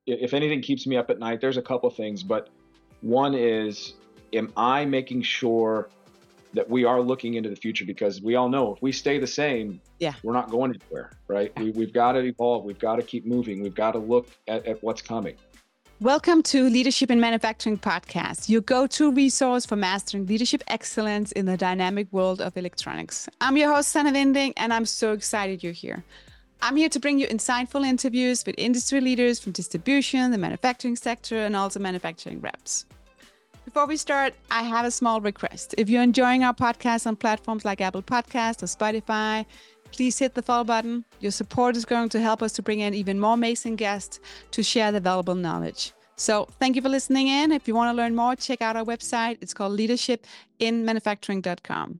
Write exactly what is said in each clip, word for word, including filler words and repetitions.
if anything keeps me up at night, there's a couple things, but one is, am I making sure that we are looking into the future? Because we all know if we stay the same, Yeah. we're not going anywhere, right? We, we've got to evolve. We've got to keep moving. We've got to look at, at what's coming. Welcome to Leadership in Manufacturing Podcast, your go-to resource for mastering leadership excellence in the dynamic world of electronics. I'm your host, Sanne Winding, and I'm so excited you're here. I'm here to bring you insightful interviews with industry leaders from distribution, the manufacturing sector, and also manufacturing reps. Before we start, I have a small request. If you're enjoying our podcast on platforms like Apple Podcasts or Spotify, please hit the follow button. Your support is going to help us to bring in even more amazing guests to share the valuable knowledge. So thank you for listening in. If you want to learn more, check out our website. It's called leadership in manufacturing dot com.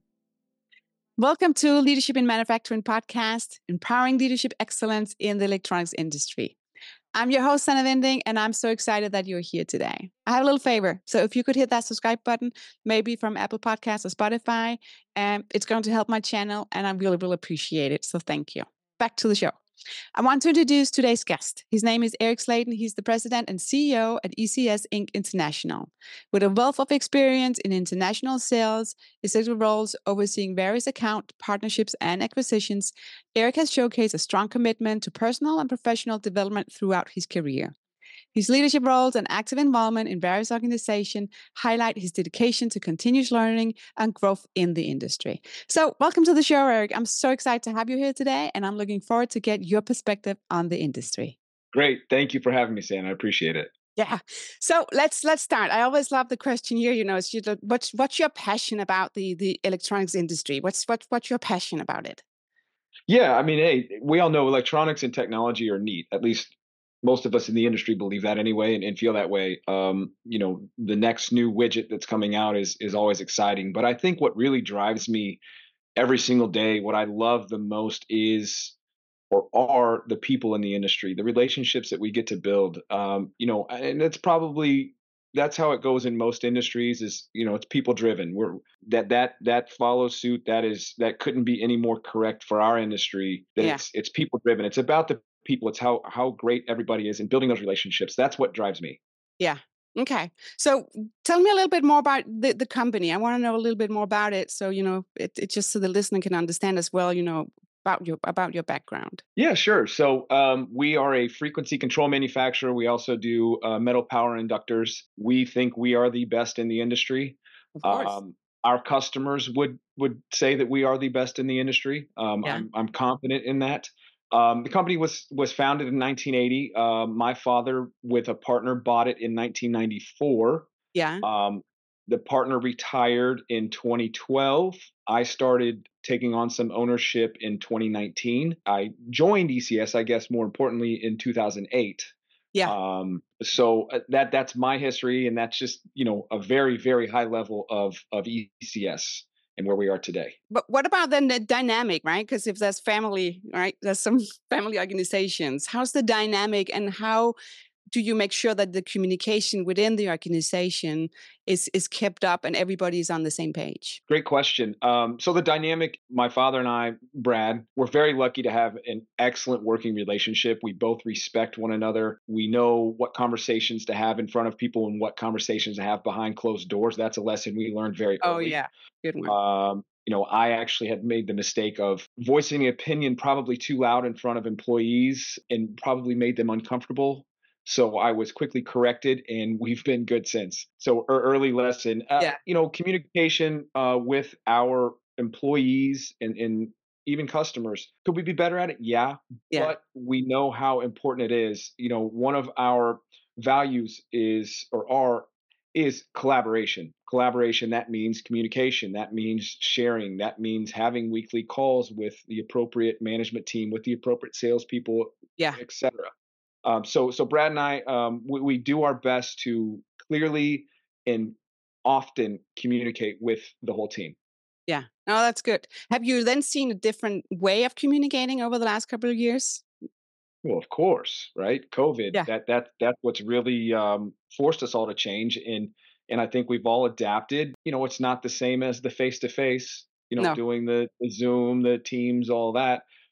Welcome to Leadership in Manufacturing Podcast, empowering leadership excellence in the electronics industry. I'm your host, Sanne Winding, and I'm so excited that you're here today. I have a little favor. So if you could hit that subscribe button, maybe from Apple Podcasts or Spotify, um, it's going to help my channel, and I really, really appreciate it. So thank you. Back to the show. I want to introduce today's guest. His name is Erik Sladen. He's the president and C E O at E C S Incorporated International. With a wealth of experience in international sales, executive roles overseeing various account partnerships and acquisitions, Erik has showcased a strong commitment to personal and professional development throughout his career. His leadership roles and active involvement in various organizations highlight his dedication to continuous learning and growth in the industry. So welcome to the show, Erik. I'm so excited to have you here today, and I'm looking forward to get your perspective on the industry. Great. Thank you for having me, Sam. I appreciate it. Yeah. So let's let's start. I always love the question here, you know, it's, what's, what's your passion about the, the electronics industry? What's, what, what's your passion about it? Yeah, I mean, hey, we all know electronics and technology are neat. At least most of us in the industry believe that anyway, and, and feel that way. Um, you know, the next new widget that's coming out is is always exciting. But I think what really drives me every single day, what I love the most is or are the people in the industry, the relationships that we get to build. Um, you know, and it's probably that's how it goes in most industries. Is you know, it's people driven. We're that that that follows suit. That is that couldn't be any more correct for our industry. That Yeah. it's it's people driven. It's about the people. It's how how great everybody is in building those relationships. That's what drives me. Yeah. Okay. So tell me a little bit more about the, the company. I want to know a little bit more about it. So, you know, it, it just so the listener can understand as well, you know, about your about your background. Yeah, sure. So um, we are a frequency control manufacturer. We also do uh, metal power inductors. We think we are the best in the industry. Of course. Um, our customers would would say that we are the best in the industry. Um, Yeah. I'm I'm confident in that. Um, the company was was founded in nineteen eighty. Uh, my father, with a partner, bought it in nineteen ninety-four. Yeah. Um, the partner retired in twenty twelve. I started taking on some ownership in twenty nineteen. I joined E C S, I guess, more importantly, in two thousand eight. Yeah. Um, so uh, that that's my history, and that's just you know a very very high level of of E C S and where we are today. But what about then the dynamic, right? Because if there's family, right, there's some family organizations. How's the dynamic, and how do you make sure that the communication within the organization is is kept up and everybody's on the same page? Great question. Um, so the dynamic, my father and I, Brad, we're very lucky to have an excellent working relationship. We both respect one another. We know what conversations to have in front of people and what conversations to have behind closed doors. That's a lesson we learned very Oh early. yeah, good one. Um, you know, I actually had made the mistake of voicing an opinion probably too loud in front of employees and probably made them uncomfortable. So I was quickly corrected, and we've been good since. So er, early lesson, uh, Yeah. you know, communication uh, with our employees and, and even customers. Could we be better at it? Yeah, Yeah. but we know how important it is. You know, one of our values is or are is collaboration. Collaboration, that means communication, that means sharing, that means having weekly calls with the appropriate management team, with the appropriate salespeople, Yeah. et cetera. Um, so, so Brad and I, um, we, we do our best to clearly and often communicate with the whole team. Yeah. No, that's good. Have you then seen a different way of communicating over the last couple of years? Well, of course, right? COVID, Yeah. that that that's what's really um, forced us all to change, and and I think we've all adapted. You know, it's not the same as the face to face. You know, No. doing the, the Zoom, the Teams, all that.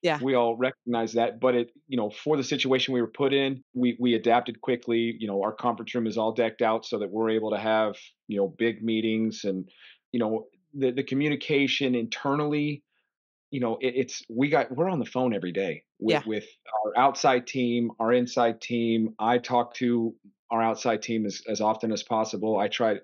Yeah. We all recognize that, but it, you know, for the situation we were put in, we we adapted quickly. You know, our conference room is all decked out so that we're able to have, you know, big meetings and, you know, the the communication internally, you know, it, it's we got we're on the phone every day with Yeah. with our outside team, our inside team. I talk to our outside team as as often as possible. I try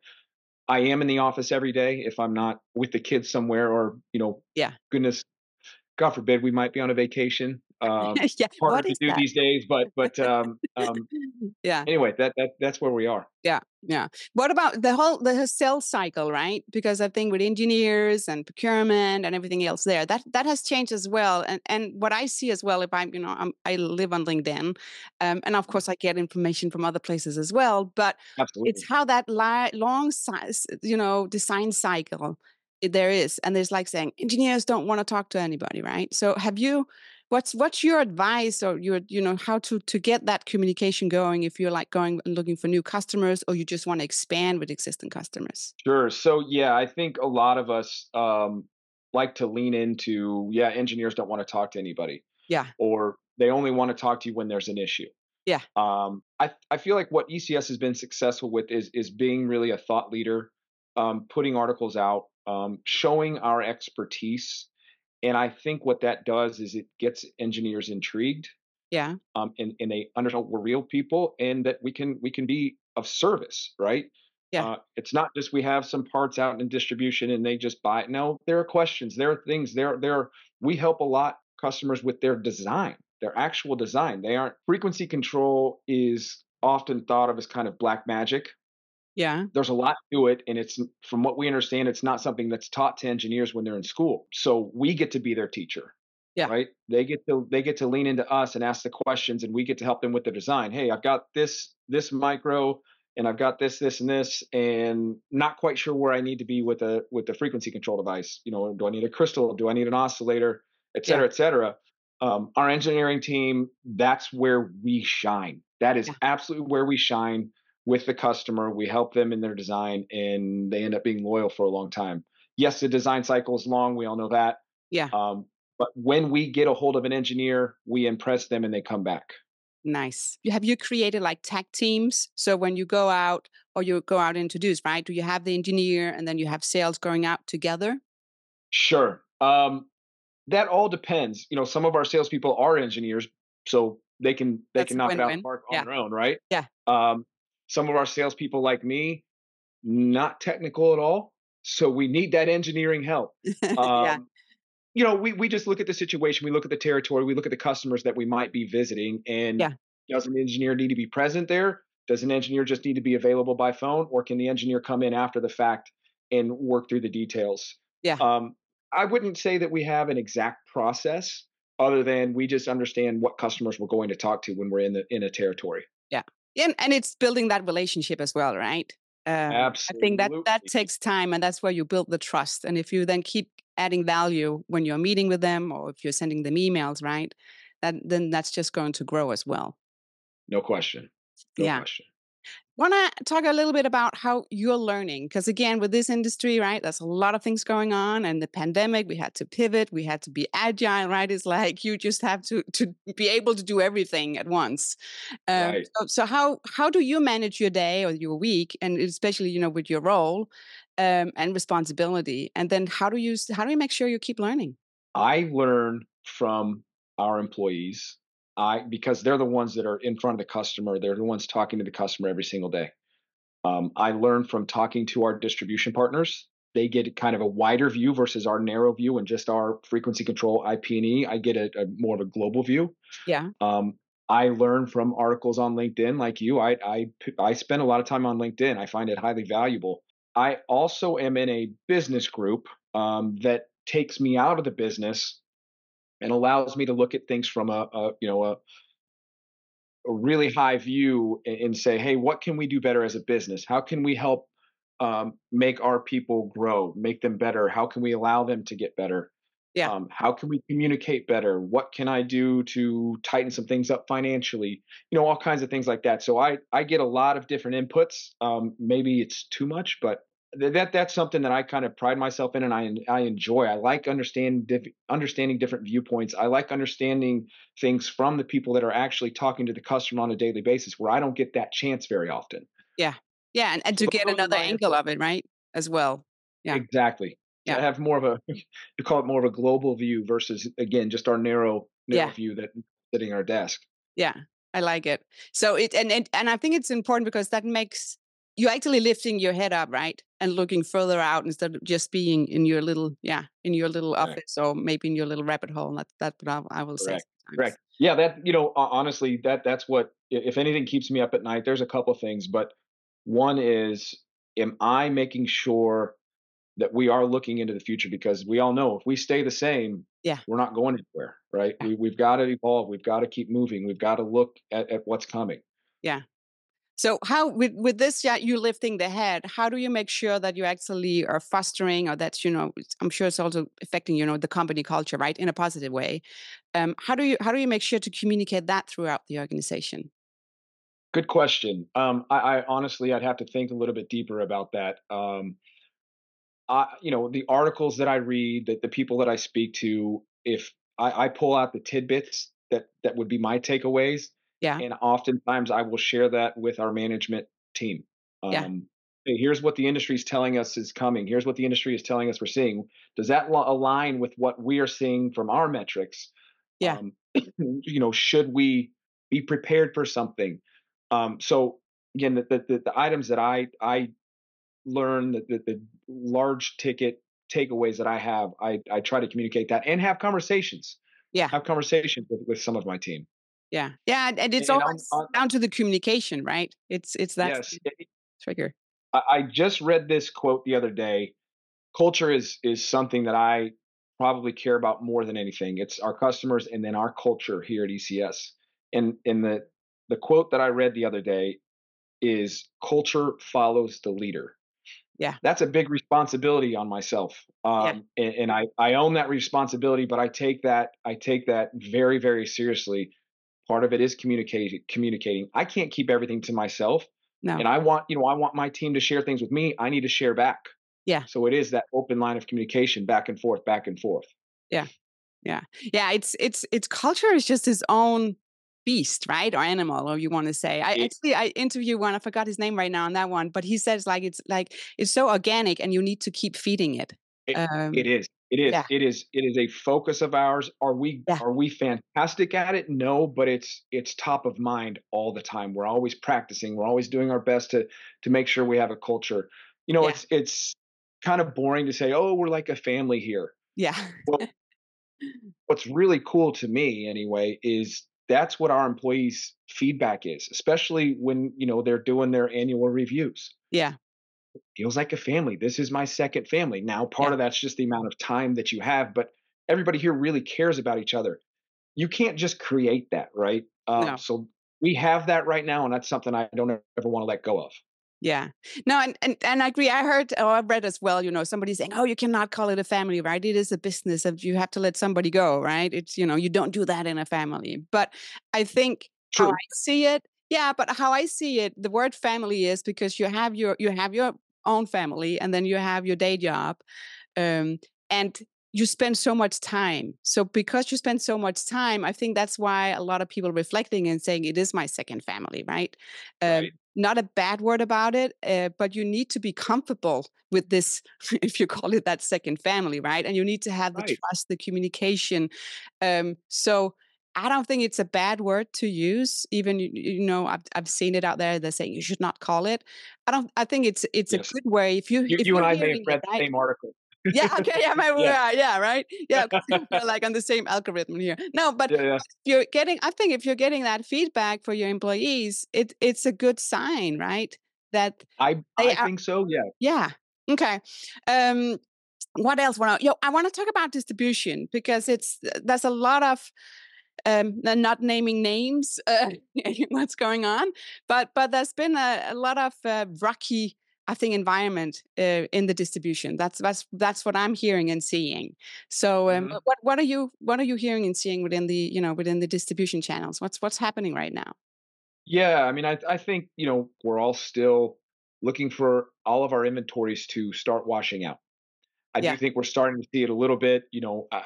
I am in the office every day if I'm not with the kids somewhere or, you know, Yeah. goodness, God forbid we might be on a vacation. Um, Yeah. harder What to is do that? these days, but but um, um, Yeah. anyway, that that that's where we are. Yeah, yeah. What about the whole the sales cycle, right? Because I think with engineers and procurement and everything else there, that that has changed as well. And and what I see as well, if I'm, you know, I'm, I live on LinkedIn, um, and of course I get information from other places as well. But it's Absolutely. how that li- long size, you know, design cycle i- there is, and there's like saying engineers don't want to talk to anybody, right? So have you? What's what's your advice or your, you know, how to to get that communication going if you're like going and looking for new customers or you just want to expand with existing customers? Sure. So yeah, I think a lot of us um, like to lean into, yeah, engineers don't want to talk to anybody, Yeah. or they only want to talk to you when there's an issue. Yeah. Um, I I feel like what E C S has been successful with is is being really a thought leader, um, putting articles out, um, showing our expertise, and I think what that does is it gets engineers intrigued, Yeah. um, and and they understand we're real people and that we can we can be of service, right? Yeah. Uh, it's not just we have some parts out in distribution and they just buy it. No, there are questions, there are things, there there we help a lot customers with their design, their actual design. They aren't frequency control is often thought of as kind of black magic. Yeah. There's a lot to it, and it's from what we understand, it's not something that's taught to engineers when they're in school. So we get to be their teacher, Yeah. right? They get to they get to lean into us and ask the questions, and we get to help them with the design. Hey, I've got this this micro, and I've got this this and this, and not quite sure where I need to be with a with the frequency control device. You know, do I need a crystal? Do I need an oscillator? Et Yeah. cetera, et cetera. Um, our engineering team, that's where we shine. That is Yeah. absolutely where we shine with the customer. We help them in their design, and they end up being loyal for a long time. Yes, the design cycle is long. We all know that. Yeah. Um, but when we get a hold of an engineer, we impress them and they come back. Nice. You- Have you created like tag teams? So when you go out or you go out and introduce, right? Do you have the engineer and then you have sales going out together? Sure. Um, that all depends. You know, some of our salespeople are engineers, so they can they That's can a knock it out of the win-win. park on Yeah. their own, right? Yeah. Um, some of our salespeople, like me, not technical at all, so we need that engineering help. Yeah. Um, you know, we we just look at the situation, we look at the territory, we look at the customers that we might be visiting, and Yeah. does an engineer need to be present there? Does an engineer just need to be available by phone, or can the engineer come in after the fact and work through the details? Yeah. Um, I wouldn't say that we have an exact process, other than we just understand what customers we're going to talk to when we're in the in a territory. Yeah. And and it's building that relationship as well, right? Um, I think that that Absolutely, takes time and that's where you build the trust. And if you then keep adding value when you're meeting with them or if you're sending them emails, right? That then that's just going to grow as well. no question, no Yeah. question. Want to talk a little bit about how you're learning? Because again, with this industry, right, there's a lot of things going on. And the pandemic, we had to pivot, we had to be agile, right? It's like you just have to to be able to do everything at once. Um, Right. so, so how how do you manage your day or your week, and especially you know with your role um, and responsibility? And then how do you s- how do you make sure you keep learning? I learn from our employees. I because they're the ones that are in front of the customer. They're the ones talking to the customer every single day. Um, I learn from talking to our distribution partners. They get kind of a wider view versus our narrow view and just our frequency control I P and E. I get a, a more of a global view. Yeah, Um, I learn from articles on LinkedIn, like you. I, I I spend a lot of time on LinkedIn. I find it highly valuable. I also am in a business group um, that takes me out of the business and allows me to look at things from a, a you know a, a really high view and, and say, hey, what can we do better as a business? How can we help um, make our people grow, make them better? How can we allow them to get better? yeah, Um, how can we communicate better? What can I do to tighten some things up financially? You know, all kinds of things like that. So I I get a lot of different inputs. Um, maybe it's too much, but th- that that's something that I kind of pride myself in, and I I enjoy. I like understand diff- understanding different viewpoints. I like understanding things from the people that are actually talking to the customer on a daily basis, where I don't get that chance very often. Yeah. Yeah, and and So to tho- get those are another my angle answers. of it, right? As well. Yeah. Exactly. To Yeah. have more of a you call it more of a global view versus again just our narrow narrow Yeah. view that sitting our desk. Yeah, I like it. So it and and and I think it's important because that makes you actually lifting your head up, right? And looking further out instead of just being in your little, yeah, in your little Correct. office or maybe in your little rabbit hole. That's that's what I, I will say Correct. sometimes. Correct. Yeah, that you know, ho- honestly, that that's what i- if anything keeps me up at night. There's a couple things, but one is, am I making sure that we are looking into the future? Because we all know if we stay the same, Yeah. we're not going anywhere, right? Yeah. We we've got to evolve. We've got to keep moving. We've got to look at, at what's coming. Yeah. So how with with this, yeah, you lifting the head, how do you make sure that you actually are fostering or that, you know, it's- I'm sure it's also affecting, you know, the company culture, right, in a positive way. Um, how do you how do you make sure to communicate that throughout the organization? Good question. Um, I, I honestly, I'd have to think a little bit deeper about that. Um, I, you know, the articles that I read, that the people that I speak to, if I, I pull out the tidbits that that would be my takeaways, Yeah. and oftentimes I will share that with our management team. Yeah. Um, hey, here's what the industry is telling us is coming. Here's what the industry is telling us we're seeing. Does that lo- align with what we are seeing from our metrics? Yeah. Um, you know, should we be prepared for something? Um, so again, the, the the the items that I I learn, the, the, the large ticket takeaways that I have, I, I try to communicate that and have conversations, Yeah. have conversations with, with some of my team. Yeah. Yeah, and and it's And I'm, always i down to the communication, right? It's it's that's yes, the trigger. I, I just read this quote the other day. Culture is is something that I probably care about more than anything. It's our customers and then our culture here at E C S. And in the the quote that I read the other day is culture follows the leader. Yeah. That's a big responsibility on myself, Yeah. um, and, and I I own that responsibility. But I take that I take that very very seriously. Part of it is communicating. Communicating. I can't keep everything to myself, No. and I want you know I want my team to share things with me. I need to share back. Yeah. So it is that open line of communication, back and forth, back and forth. Yeah. Yeah. Yeah, it's it's it's culture is just his own beast, right? Or animal, or you want to say. I It actually I interview one, I forgot his name right now on that one, but he says like it's like it's so organic and you need to keep feeding it. it, it Um is. It is. yeah. It is. It is a focus of ours. Are we Yeah. are we fantastic at it? No, but it's it's top of mind all the time. We're always practicing. We're always doing our best to to make sure we have a culture. You know, Yeah. it's it's kind of boring to say, "Oh, we're like a family here." Yeah. Well, what's really cool to me anyway is that's what our employees' feedback is, especially when, you know, they're doing their annual reviews. Yeah. Feels like a family. This is my second family. Now, part Yeah. of that's just the amount of time that you have, but everybody here really cares about each other. You can't just create that, right? Um, No. so we have that right now, and that's something I don't ever want to let go of. Yeah. No, and, and and I agree. I heard or I read as well, you know, somebody saying, "Oh, you cannot call it a family, right? It is a business of you have to let somebody go, right? It's, you know, you don't do that in a family." But I think how I True. see it, yeah, but how I see it, the word family is because you have your you have your own family and then you have your day job. Um, and you spend so much time. So because you spend so much time, I think that's why a lot of people reflecting and saying it is my second family, right? Um, Right. not a bad word about it, uh, but you need to be comfortable with this, if you call it that second family, right? And you need to have the Right. trust, the communication. Um, so I don't think it's a bad word to use. Even you, you know, I've I've seen it out there. They're saying you should not call it. I don't. I think it's it's a Yes. good way if you You, if you and you're I may have hearing it read the right. same article. Yeah, okay, yeah, maybe we Yeah. are, yeah, right? Yeah, 'cause we're like on the same algorithm here. No, but Yeah. Yeah. if you're getting I think if you're getting that feedback for your employees, it it's a good sign, right? That I they I are think so. Yeah. yeah. Okay. Um, what else? Wanna yo, I wanna talk about distribution because it's there's a lot of um n- not naming names uh, what's going on, but but there's been a, a lot of uh, rocky, I think, environment uh, in the distribution. That's that's that's what I'm hearing and seeing. So um, Mhm. what what are you what are you hearing and seeing within the, you know, within the distribution channels? What's what's happening right now? Yeah. I mean, I I think you know we're all still looking for all of our inventories to start washing out. I do Yeah. think we're starting to see it a little bit. You know, uh,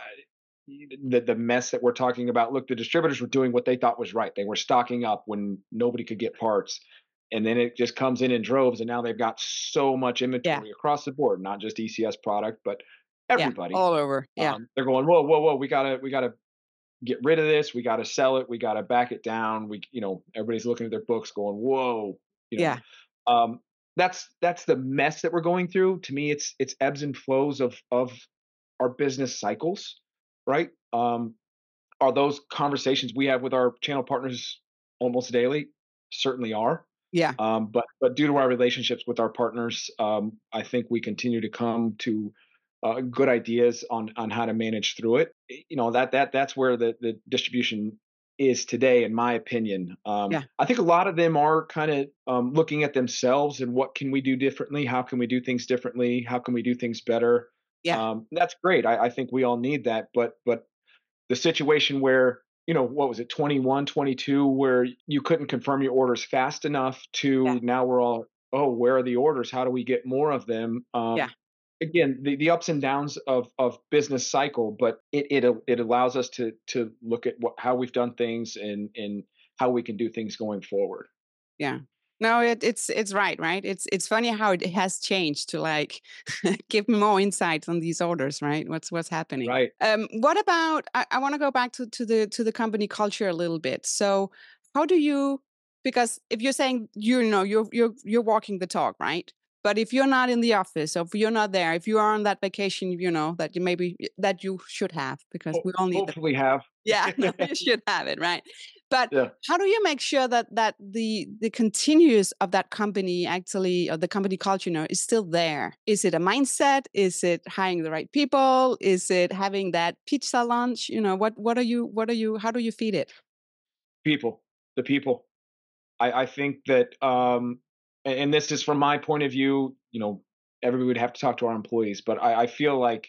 the the mess that we're talking about. Look, the distributors were doing what they thought was right. They were stocking up when nobody could get parts, and then it just comes in in droves. And now they've got so much Yeah. inventory across the board, not just E C S product, but Yeah. everybody. All over. Yeah. Um, they're going, whoa, whoa, whoa. We gotta, we gotta get rid of this. We gotta sell it. We gotta back it down. We, you know, everybody's looking at their books, going, whoa, you know. Yeah. Um, that's that's the mess that we're going through. To me, it's it's ebbs and flows of of our business cycles, right? Um, are those conversations we have with our channel partners almost daily? Certainly are. Yeah. Um, but but due to our relationships with our partners, um, I think we continue to come to uh, good ideas on on how to manage through it. You know that that that's where the the distribution is today, in my opinion. Um, Yeah. I think a lot of them are kind of um, looking at themselves and what can we do differently? How can we do things differently? How can we do things better? Yeah. Um, that's great. I, I think we all need that. But but the situation where, you know, what was it, twenty-one, twenty-two, where you couldn't confirm your orders fast enough, Yeah. to now we're all, oh, where are the orders? How do we get more of them? Yeah. Um, again, the, the ups and downs of of business cycle, but it it it allows us to to look at what how we've done things, and and how we can do things going forward. Yeah. No, it, it's it's right, right? It's it's funny how it has changed to like give me more insight on these orders, right? What's what's happening? Right. Um, what about? I, I want to go back to to the to the company culture a little bit. So, how do you? Because if you're saying you know you're you're you're walking the talk, right? But if you're not in the office, or if you're not there, if you are on that vacation, you know that you maybe that you should have, because Ho- we all need the hopefully have. yeah, no, you should have it, right? But Yeah. how do you make sure that that the the continuous of that company actually, or the company culture, you know, is still there? Is it a mindset? Is it hiring the right people? Is it having that pizza lunch? You know, what what are you what are you how do you feed it? People, the people. I, I think that, um, and, and this is from my point of view. You know, everybody would have to talk to our employees, but I, I feel like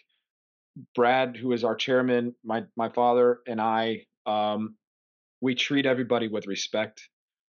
Brad, who is our chairman, my my father, and I, um, we treat everybody with respect.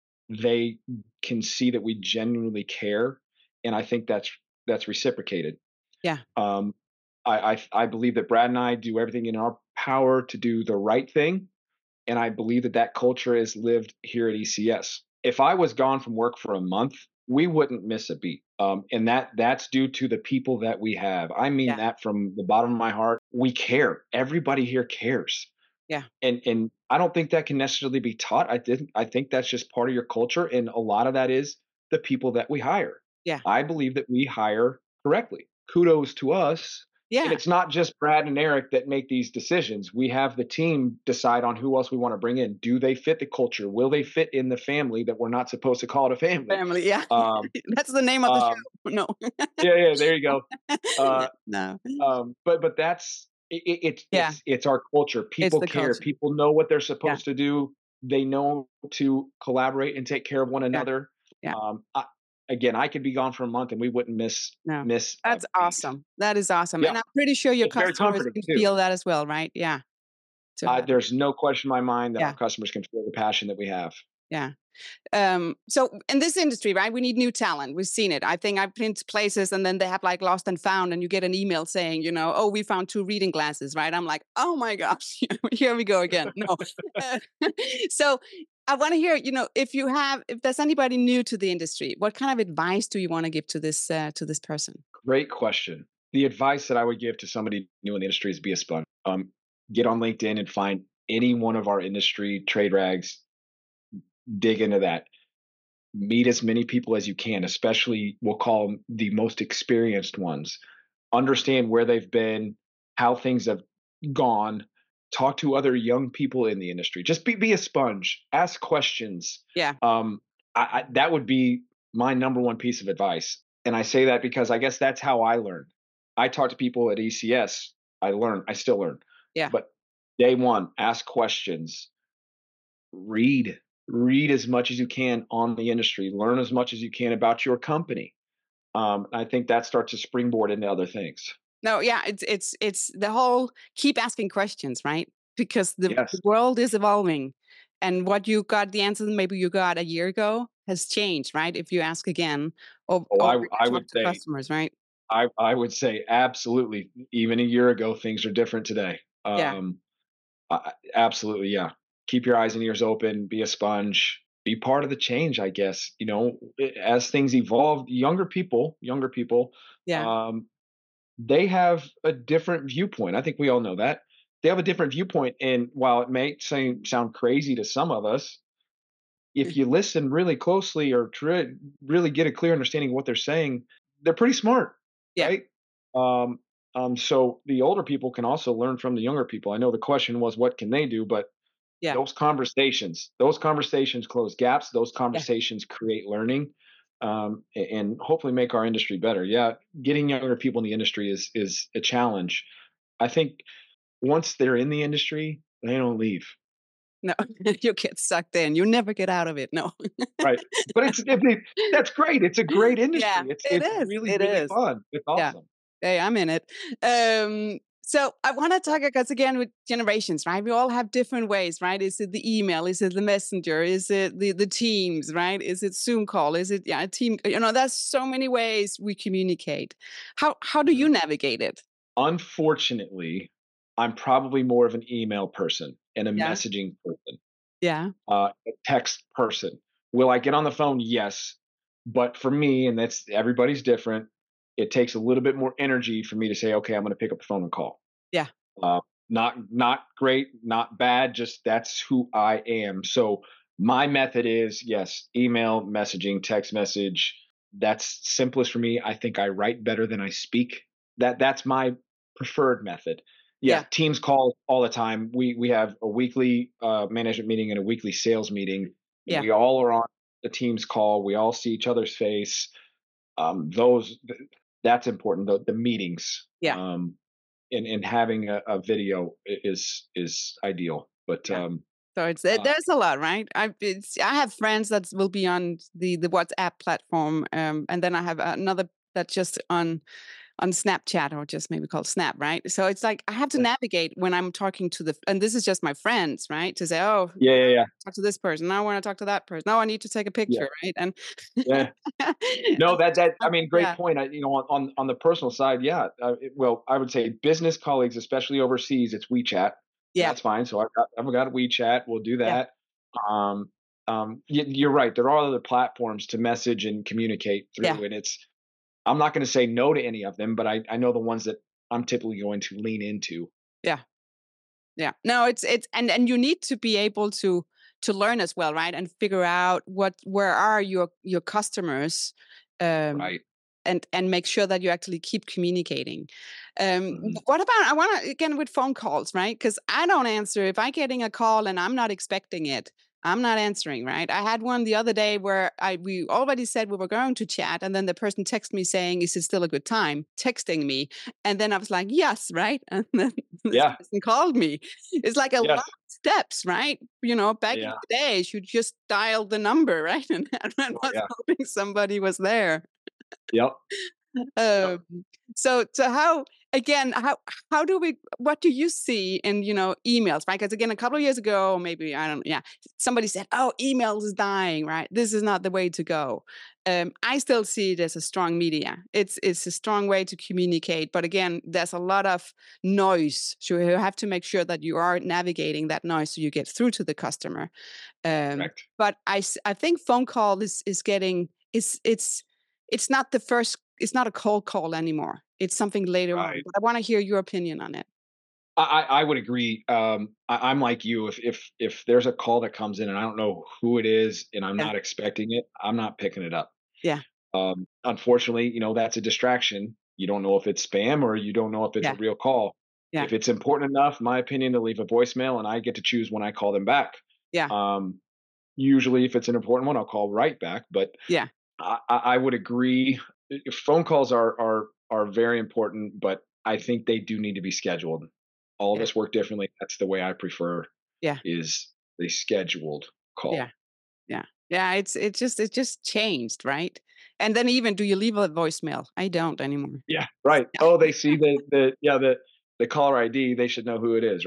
They can see that we genuinely care, and I think that's that's reciprocated. Yeah, Um, I, I I believe that Brad and I do everything in our power to do the right thing, and I believe that that culture is lived here at E C S. If I was gone from work for a month, we wouldn't miss a beat. Um, and that that's due to the people that we have. I mean yeah, that from the bottom of my heart. We care. Everybody here cares. yeah, And and I don't think that can necessarily be taught. I didn't I think that's just part of your culture. And a lot of that is the people that we hire. yeah, I believe that we hire correctly. Kudos to us. And yeah. it's not just Brad and Eric that make these decisions. We have the team decide on who else we want to bring in. Do they fit the culture? Will they fit in the family that we're not supposed to call it a family? Family, yeah. Um, That's the name of the show. um, No. yeah, yeah, there you go. Uh, No. um, but but that's it, it, it's Yeah, it's it's our culture. it's People the care. culture. People know what they're Yeah, supposed to do. They know to collaborate and take care of one yeah, another. yeah. Um, I, again, I could be gone for a month and we wouldn't miss No. miss a That's beat. awesome. That is awesome, Yeah, and I'm pretty sure your it's very customers comforting can too. feel that as well, right? Yeah, to Uh, have it. there's no question in my mind that our Yeah, customers can feel the passion that we have. yeah. Um, so in this industry, right, we need new talent. We've seen it. I think I've been to places and then they have like lost and found, and you get an email saying, you know, oh, we found two reading glasses, right? I'm like, oh my gosh, here we go again. No. Uh, so I want to hear, you know, if you have, if there's anybody new to the industry, what kind of advice do you want to give to this uh, to this person? Great question. The advice that I would give to somebody new in the industry is be a sponge. Um, get on LinkedIn and find any one of our industry trade rags. Dig into that. Meet as many people as you can, especially we'll call them the most experienced ones. Understand where they've been, how things have gone. Talk to other young people in the industry. Just be be a sponge. Ask questions. Yeah, Um, I, I, that would be my number one piece of advice. And I say that because I guess that's how I learned. I talk to people at E C S. I learn. I still learn. yeah. But day one, ask questions. Read. Read as much as you can on the industry. Learn as much as you can about your company. Um, I think that starts to springboard into other things. No, yeah, it's it's it's the whole keep asking questions, right? Because the, Yes. the world is evolving. and what you got, the answer maybe you got a year ago has changed, right? If you ask again, or Oh, or I you I would talk to say customers, right? I I would say absolutely. Even a year ago, things are different today. Yeah, Um, I, absolutely, yeah. Keep your eyes and ears open. Be a sponge. Be part of the change. I guess you know i- as things evolve. Younger people, younger people, yeah, um, they have a different viewpoint. I think we all know that they have a different viewpoint. And while it may seem sound crazy to some of us, if you listen really closely or try, really get a clear understanding of what they're saying, they're pretty smart, yeah, right? Um, um, so the older people can also learn from the younger people. I know the question was, what can they do? But yeah, those conversations, those conversations close gaps. Those yeah. conversations create learning, um, a- and hopefully make our industry better. Yeah, getting younger people in the industry is is a challenge. I think once they're in the industry, they don't leave. No, you get sucked in. You never get out of it. No. Right. But it's it it that's great. It's a great Yeah, industry. It's it it's is. really, It really is. fun. It's Yeah. awesome. Hey, I'm in it. Um, so I want to talk because again with generations, right? We all have different ways, right? Is it the email? Is it the messenger? Is it the the Teams? Right? Is it Zoom call? Is it yeah, a team? You know, there's so many ways we communicate. How how do you Mhm. navigate it? Unfortunately, I'm probably more of an email person and a Yeah, messaging person, yeah, uh, a text person. Will I get on the phone? Yes. But for me, and that's everybody's different, it takes a little bit more energy for me to say, okay, I'm going to pick up the phone and call. yeah, Uh, not not great, not bad, just that's who I am. So my method is yes, email, messaging, text message. That's simplest for me. I think I write better than I speak. That that's my preferred method. Yeah, yeah, teams call all the time. We we have a weekly uh, management meeting and a weekly sales meeting, and yeah, we all are on the teams call. We all see each other's face. Um, those that's important. The, the meetings. yeah, Um, and and having a, a video is is ideal. But yeah. um, So it's there- uh, there's a lot, right? I it's I have friends that will be on the the WhatsApp platform, um, and then I have another that's just on on Snapchat or just maybe called Snap, right? So it's like I have to navigate when I'm talking to the and this is just my friends, right? To say, oh, yeah, yeah, yeah, talk to this person. Now I want to talk to that person. Now I need to take a yeah, picture, right? And yeah. No, that that I mean, great yeah, point. I, you know, on on on the personal side, yeah. Uh, it, well, I would say business colleagues, especially overseas, it's WeChat. yeah, That's fine. So I've got I've got WeChat. We'll do yeah, that. Um, um, y- you're right. There are other platforms to message and communicate yeah, through, and it's I'm not going to say no to any of them, but I I know the ones that I'm typically going to lean into. yeah. Yeah. No, it's it's and and you need to be able to to learn as well, right? And figure out what where are your your customers, um, Right. and and make sure that you actually keep communicating. Um, Mhm. what about I want to again with phone calls, right? Because I don't answer if I getting a call and I'm not expecting it. I'm not answering, right? I had one the other day where I we already said we were going to chat, and then the person texted me saying, "Is it still a good time?" Texting me, and then I was like, "Yes," right? And then this Yeah. person called me. It's like a lot Yes. of steps, right? You know, back in Yeah. the days, you just dialed the number, right? And and Oh, was yeah. hoping somebody was there. Yep. Yep. Um, so so how again how how do we what do you see in you know emails right because again a couple of years ago maybe I don't yeah somebody said oh email is dying right this is not the way to go. um, I still see it as a strong media it's it's a strong way to communicate but again there's a lot of noise so you have to make sure that you are navigating that noise so you get through to the customer. um, Correct. but I s- I think phone call is is getting it's it's it's not the first it's not a cold call anymore. It's something later on, Right. but I wanna hear your opinion on it. I, I I would agree. Um, I, I'm like you. If if if there's a call that comes in and I don't know who it is and I'm Yeah, not expecting it, I'm not picking it up. yeah, Um, unfortunately, you know that's a distraction. You don't know if it's spam or you don't know if it's a yeah, real call. yeah, If it's important enough, in my opinion, to leave a voicemail and I get to choose when I call them back. yeah, Um, usually, if it's an important one, I'll call right back. But yeah, I, I I would agree. uh, Phone calls are are are very important, but I think they do need to be scheduled. All of yeah, us work differently. That's the way I prefer yeah, is a scheduled yeah, call. yeah. Yeah, it's it's just it just changed, right? And then even do you leave a voicemail? I don't anymore. Yeah, right. Oh, they see the the yeah the the caller I D. They should know who it is, right?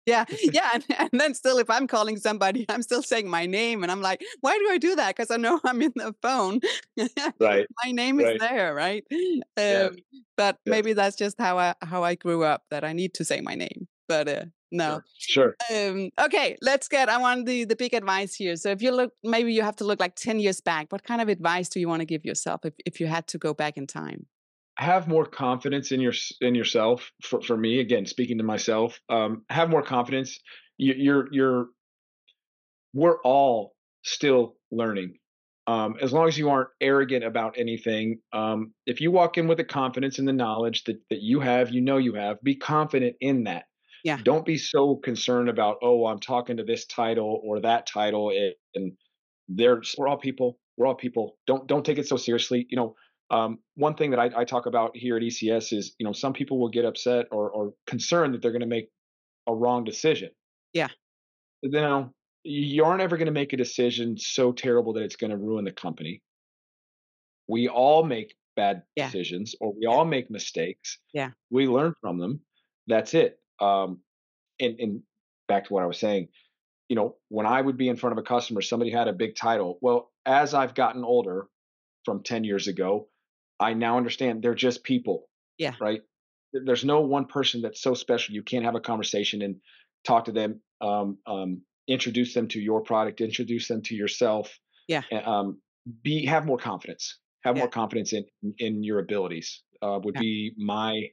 Yeah, yeah, and, and then still, if I'm calling somebody, I'm still saying my name, and I'm like, why do I do that? Because I know I'm in the phone. Right. My name is Right. there, right? Um, Yes. but Yes. maybe that's just how I how I grew up, that I need to say my name. But uh, no. Sure. Sure. Um, okay, let's get. I want the the big advice here. So if you look, maybe you have to look like ten years back. What kind of advice do you want to give yourself if if you had to go back in time? Have more confidence in your in yourself. For for me, again, speaking to myself, um, have more confidence. You, you're you're we're all still learning. Um, as long as you aren't arrogant about anything, um, if you walk in with the confidence and the knowledge that, that you have, you know you have, be confident in that. Yeah, Don't be so concerned about, oh, I'm talking to this title or that title, and, and they're we're all people. We're all people. Don't don't take it so seriously. You know, um, one thing that I, I talk about here at E C S is, you know, some people will get upset or, or concerned that they're going to make a wrong decision. yeah, You know, you aren't ever going to make a decision so terrible that it's going to ruin the company. We all make bad yeah, decisions or we yeah, all make mistakes. yeah, We learn from them. That's it. Um, and, and back to what I was saying, you know, when I would be in front of a customer, somebody had a big title. Well, as I've gotten older from ten years ago, I now understand they're just people, yeah, right? There's no one person that's so special. You can't have a conversation and talk to them, um, um, introduce them to your product, introduce them to yourself, yeah, and um, be have more confidence. Have yeah, more confidence in in your abilities. Uh, would yeah. be my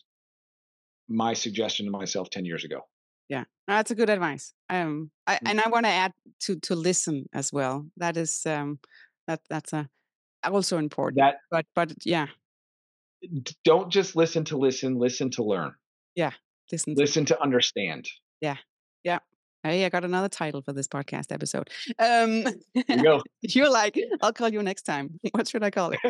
my suggestion to myself ten years ago. Yeah, that's a good advice. Um, I, Mm. and I want to add to to listen as well. That is um, that that's a also important. That But but yeah, don't just listen to listen, listen to learn, yeah, listen to listen to understand. yeah, yeah. Hey, I got another title for this podcast episode. Um, There you go. you're like, I'll call you next time. What should I call it?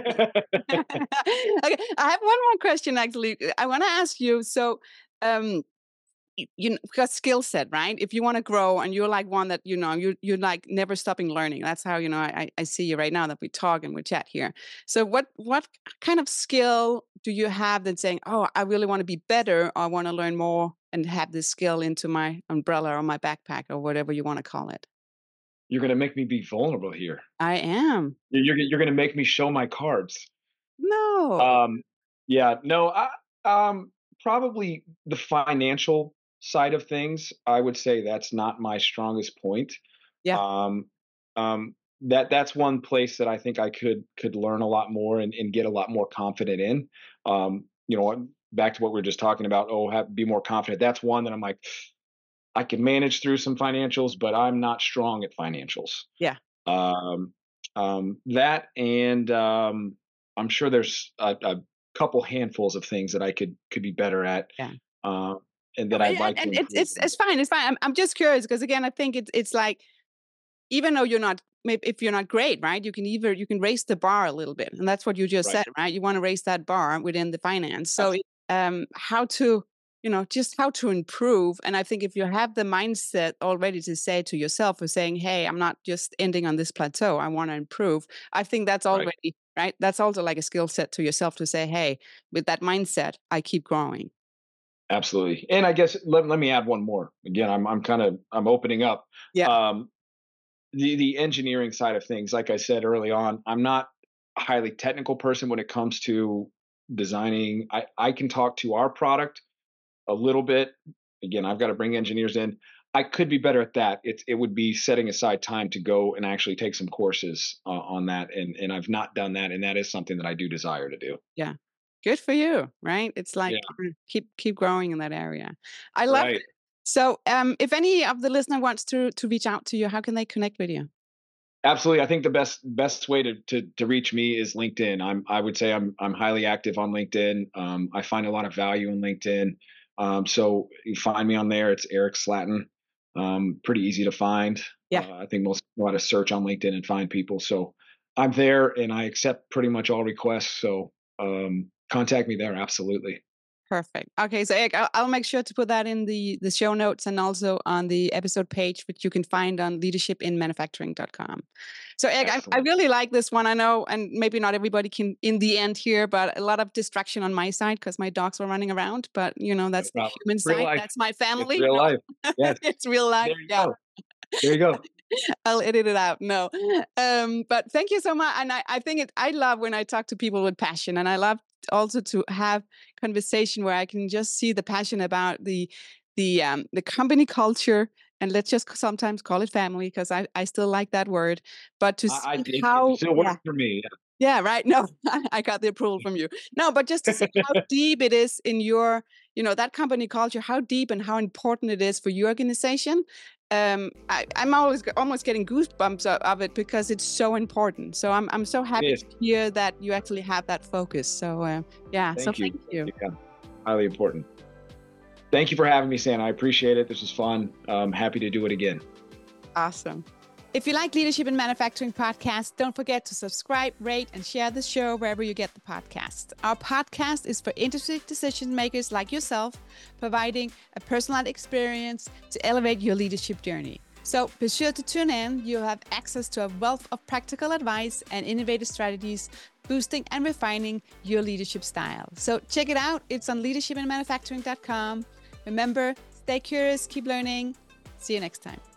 Okay, I have one more question actually. I want to ask you. So, um, y- you know, because skill set, right? If you want to grow and you're like one that, you know, you you're like never stopping learning. That's how, you know, I, I see you right now that we talk and we chat here. So what what kind of skill do you have that's saying, oh, I really want to be better, or I want to learn more and have this skill into my umbrella or my backpack or whatever you want to call it? You're gonna make me be vulnerable here. I am. You're you're, you're gonna make me show my cards. No. Um, yeah, no, I, um, probably the financial side of things. I would say that's not my strongest point. Yeah. Um, um, that that's one place that I think I could could learn a lot more and, and get a lot more confident in. Um, you know, back to what we were just talking about. Oh, have, be more confident. That's one that I'm like, I can manage through some financials, but I'm not strong at financials. Yeah. Um, um, that and um, I'm sure there's a, a couple handfuls of things that I could could be better at, Yeah. uh, and No, that I'd and, like to and it's improve it's on. it's fine. It's fine. I'm I'm just curious because again, I think it's it's like even though you're not maybe if you're not great, right? You can either you can raise the bar a little bit, and that's what you just Right. said, right? You want to raise that bar within the finance. So, Abs- it- um, how to you know just how to improve? And I think if you have the mindset already to say to yourself, or saying, "Hey, I'm not just ending on this plateau. I want to improve." I think that's right. already right. That's also like a skill set to yourself to say, "Hey, with that mindset, I keep growing." Absolutely. And I guess let, let me add one more. Again, I'm I'm kind of I'm opening up. Yeah, Um, the the engineering side of things, like I said early on, I'm not a highly technical person when it comes to designing. I I can talk to our product a little bit. Again, I've got to bring engineers in. I could be better at that. It it would be setting aside time to go and actually take some courses uh, on that, and and I've not done that, and that is something that I do desire to do. yeah. Good for you, right? It's like Yeah, mm, keep keep growing in that area. I love right. it. So, um, if any of the listener wants to to reach out to you, how can they connect with you? Absolutely. I think the best best way to to to reach me is LinkedIn. I'm I would say I'm I'm highly active on LinkedIn. Um, I find a lot of value in LinkedIn. Um, so you find me on there. It's Eric Slatton. Um, pretty easy to find. Yeah. Uh, I think most know how to search on LinkedIn and find people. So I'm there and I accept pretty much all requests. So um, contact me there. Absolutely. Perfect. Okay, so Eric, I'll, I'll make sure to put that in the, the show notes and also on the episode page, which you can find on leadership in manufacturing dot com. So Eric, I, I really like this one. I know, and maybe not everybody can in the end here, but a lot of distraction on my side because my dogs were running around. But you know, that's No the problem. human Real side. life. That's my family. It's real No. life. Yes. It's real life. There you Yeah. go. There you go. I'll edit it out. No. Um, but thank you so much. And I, I think it, I love when I talk to people with passion, and I love also to have conversation where I can just see the passion about the, the, um, the company culture. And let's just sometimes call it family because I, I still like that word, but to I, I see it, how, it still works yeah, for me. yeah, right. No, I got the approval from you. No, but just to see how deep it is in your, you know, that company culture, how deep and how important it is for your organization. Um, I, I'm always almost getting goosebumps of, of it because it's so important. So I'm I'm so happy to hear that you actually have that focus. So uh, yeah, Thank so you. thank you. Yeah. Highly important. Thank you for having me, Santa. I appreciate it. This was fun. I'm happy to do it again. Awesome. If you like Leadership in Manufacturing podcast, don't forget to subscribe, rate, and share the show wherever you get the podcast. Our podcast is for industry decision makers like yourself, providing a personalized experience to elevate your leadership journey. So be sure to tune in. You'll have access to a wealth of practical advice and innovative strategies, boosting and refining your leadership style. So check it out. It's on leadership in manufacturing dot com. Remember, stay curious, keep learning. See you next time.